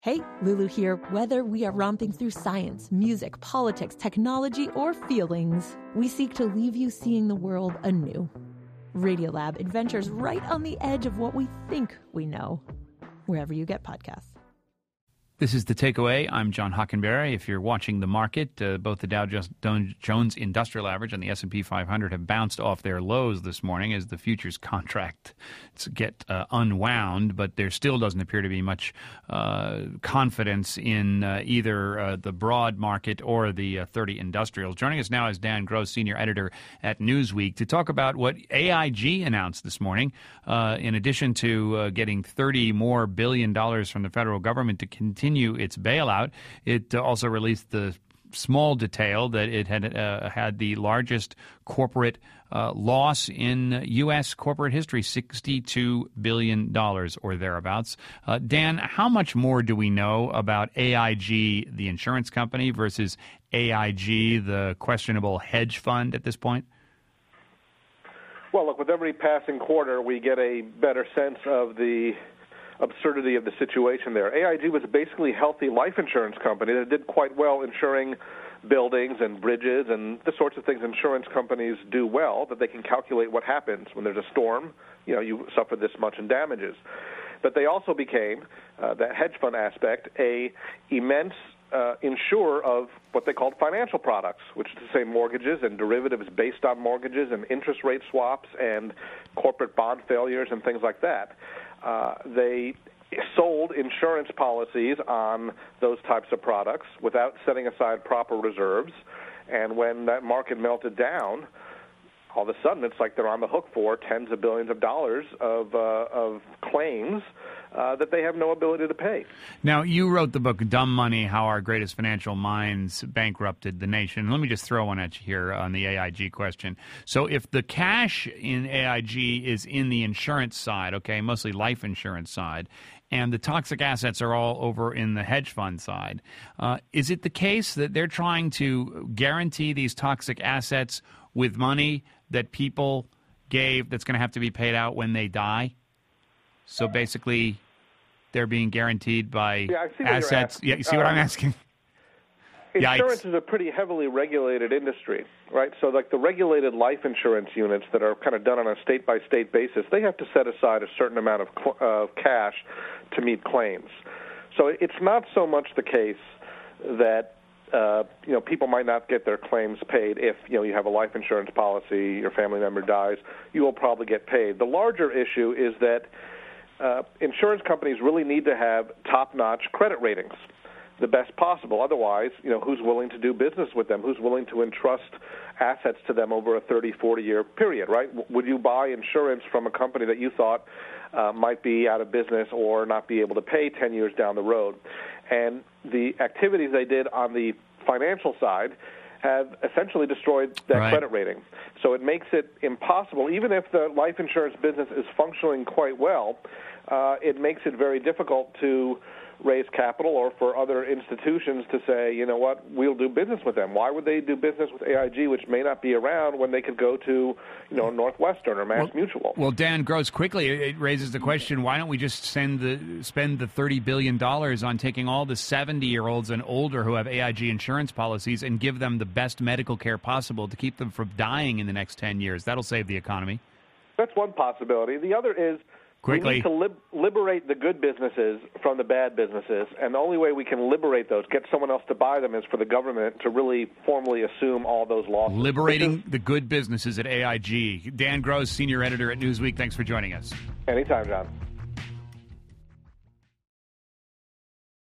Hey, Lulu here. Whether we are romping through science, music, politics, technology, or feelings, we seek to leave you seeing the world anew. Radiolab adventures right on the edge of what we think we know, wherever you get podcasts. This is The Takeaway. I'm John Hockenberry. If you're watching the market, both the Dow Jones Industrial Average and the S&P 500 have bounced off their lows this morning as the futures contract get unwound, but there still doesn't appear to be much confidence in either the broad market or the 30 industrials. Joining us now is Dan Gross, senior editor at Newsweek, to talk about what AIG announced this morning. In addition to getting $30 billion from the federal government to continue its bailout, it also released the small detail that it had the largest corporate loss in U.S. corporate history, $62 billion or thereabouts. Dan, how much more do we know about AIG, the insurance company, versus AIG, the questionable hedge fund at this point? Well, look, with every passing quarter, we get a better sense of the absurdity of the situation there. AIG was basically a healthy life insurance company that did quite well insuring buildings and bridges and the sorts of things insurance companies do well, that they can calculate what happens when there's a storm. You know, you suffer this much in damages. But they also became, that hedge fund aspect, a immense insurer of what they called financial products, which is to say mortgages and derivatives based on mortgages and interest rate swaps and corporate bond failures and things like that. They sold insurance policies on those types of products without setting aside proper reserves, and when that market melted down, all of a sudden it's like they're on the hook for tens of billions of dollars of claims that they have no ability to pay. Now, you wrote the book Dumb Money, How Our Greatest Financial Minds Bankrupted the Nation. Let me just throw one at you here on the AIG question. So if the cash in AIG is in the insurance side, okay, mostly life insurance side, and the toxic assets are all over in the hedge fund side, is it the case that they're trying to guarantee these toxic assets with money that people gave that's going to have to be paid out when they die? So basically, they're being guaranteed by assets. Yeah, you see what I'm asking? Insurance is a pretty heavily regulated industry, right? So like the regulated life insurance units that are kind of done on a state-by-state basis, they have to set aside a certain amount of cash to meet claims. So it's not so much the case that people might not get their claims paid if, you have a life insurance policy, your family member dies, you will probably get paid. The larger issue is that insurance companies really need to have top-notch credit ratings, the best possible. Otherwise, who's willing to do business with them? Who's willing to entrust assets to them over a 30, 40-year period, right? Would you buy insurance from a company that you thought might be out of business or not be able to pay 10 years down the road? And the activities they did on the financial side have essentially destroyed that credit rating. So it makes it impossible, even if the life insurance business is functioning quite well, it makes it very difficult to raise capital or for other institutions to say, you know what, we'll do business with them. Why would they do business with AIG, which may not be around, when they could go to, Northwestern or Mass Mutual? Well, Dan Gross, quickly, it raises the question, why don't we just spend the $30 billion on taking all the 70-year-olds and older who have AIG insurance policies and give them the best medical care possible to keep them from dying in the next 10 years? That'll save the economy. That's one possibility. The other is quickly, we need to liberate the good businesses from the bad businesses, and the only way we can liberate those, get someone else to buy them, is for the government to really formally assume all those losses. Liberating the good businesses at AIG. Dan Gross, senior editor at Newsweek, thanks for joining us. Anytime, John.